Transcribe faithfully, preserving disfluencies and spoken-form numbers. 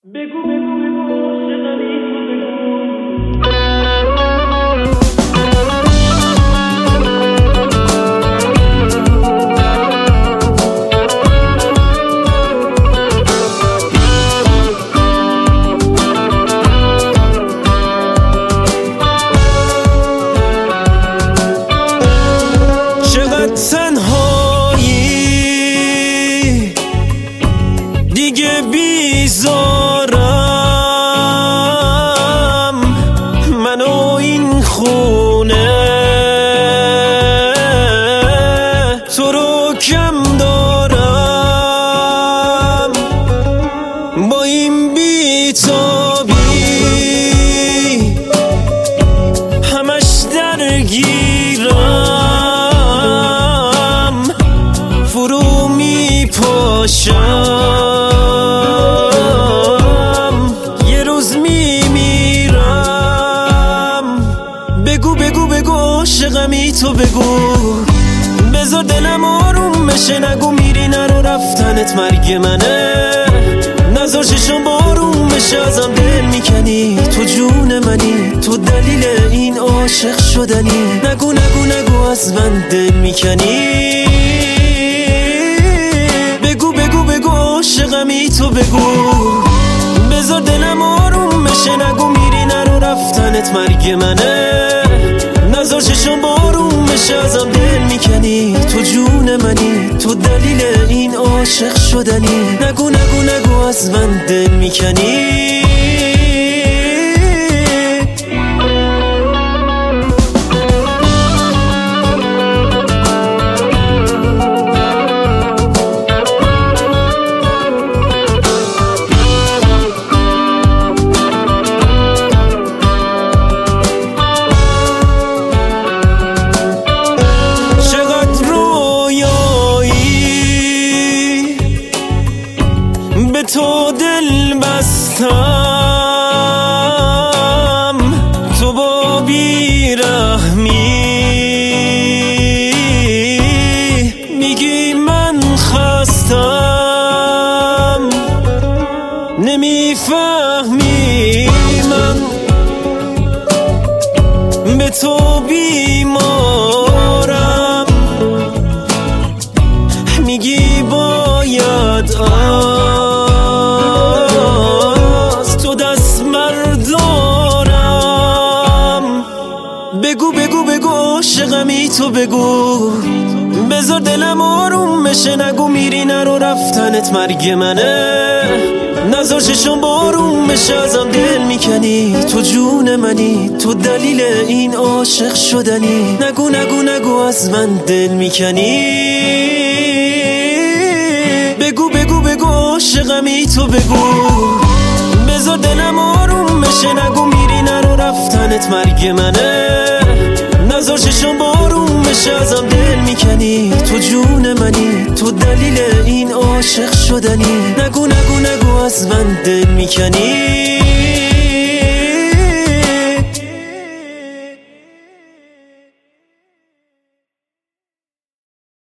بگو بگو بگو عاشقمی تو بگو. چقدر تنهایی دیگه بیزارم، من و این خونه تو رو کم دارم. با این بیتابی همش درگیرم، فرو می پاشم، یه روز می میرم. بگو بگو بگو عاشقمی تو بگو، بذار دلم آروم بشه. نگو میری نرو رفتنت مرگ منه، نذار چشم بارون بشه. ازم دل میکنی تو جون منی، تو دلیل این عاشق شدنی. نگو نگو نگو از من دل میکنی. بگو بگو بگو عاشقمی تو بگو، بذار دلم آروم بشه. نگو میری نرو رفتنت مرگ منه، نذار چشم بارون بشه. ازم دل میکنی تو جون منی، تو دلیل این عاشق شدنی. نگو نگو نگو از من دل میکنی. به تو دل بستم، تو با بیرحمی میگی من خستم. نمیفهمی من به تو بیمارم، میگی باید بگو بگو بگو عاشقمی تو بگو، بذار دلم آروم بشه. نگو میری نرو رفتنت مرگ منه، نذار چشم بارون بشه. ازم دل میکنی تو جون منی، تو دلیل این عاشق شدنی. نگو نگو نگو از من دل میکنی. بگو بگو بگو عاشقمی تو بگو، بذار دلم آروم بشه. نگو میری نرو رفتنت مرگ منه، نذار چشم بارون بشه. ازم دل میکنی تو جون منی، تو دلیل این عاشق شدنی. نگو نگو نگو از من دل میکنی.